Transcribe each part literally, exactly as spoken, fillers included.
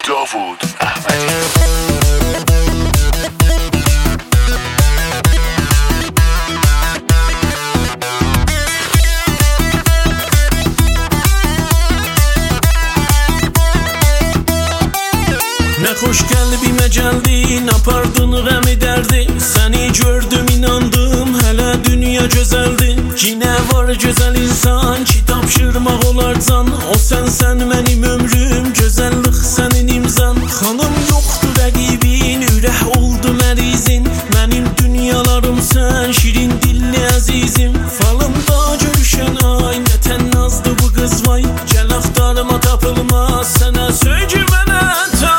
داوود احمدی. Nə xoş qəlbimə gəldin, apardın qəmi dərdi. Səni gördüm, inandım, hələ dünya gözəldir. Yine var gözəl insan ki, tapşırmaq olar can. O sənsən mənim ömrüm, gözəllik sənin imzan. Xanım yoxdur rəqibin, ürək oldu mərizin. Mənim dünyalarım sən, şirin dilli əzizim. Falımda görüşən ay, nə tən nazdı bu qız vay. Gəl axtarıma tapılmaz, sənə söygü mənə ta.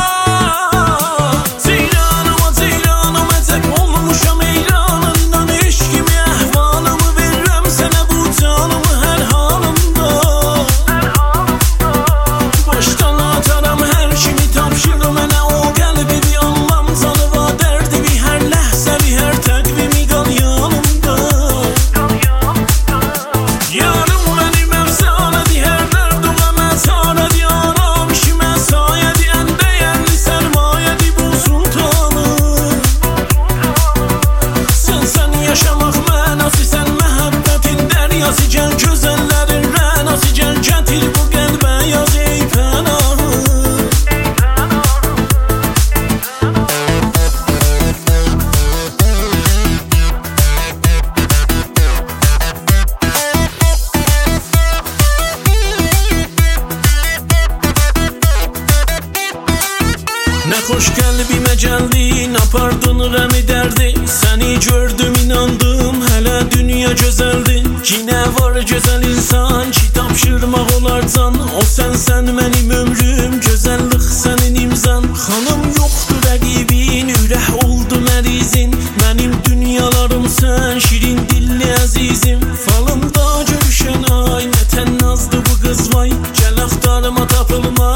Nə xoş qəlbimə gəldin, apardın qəmi dərdi. Səni gördüm, inandım, hələ dünya gözəldir. Yine var gözəl insan ki, tapşırmaq olar can. O sənsən mənim ömrüm, gözəllik sənin imzan. Xanım yoxdur rəqibin, ürək oldu mərizin. Mənim dünyalarım sən, şirin dilli əzizim. Falımda görüşən ay, nə tən nazdı bu qız vay. Gəl axtarıma tapılmaz.